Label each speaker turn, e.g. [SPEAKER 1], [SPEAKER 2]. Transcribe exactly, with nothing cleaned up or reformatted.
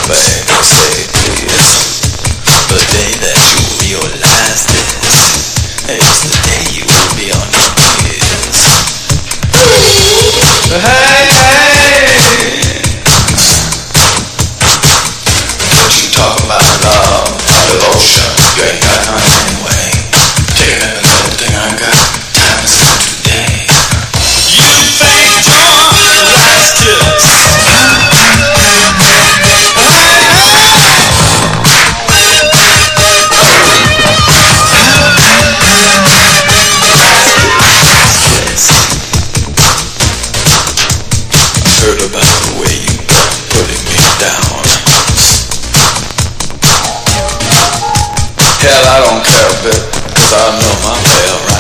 [SPEAKER 1] beg or say please. The day that you realize this is the day you will be on your knees. Hey, hey, what you talk about love or devotion? You ain't got none anyway. Take every little thing I got. Time is for today. You think your last kiss. Heard about the way you putting me down. Hell, I don't care a bit, cause I know my way around.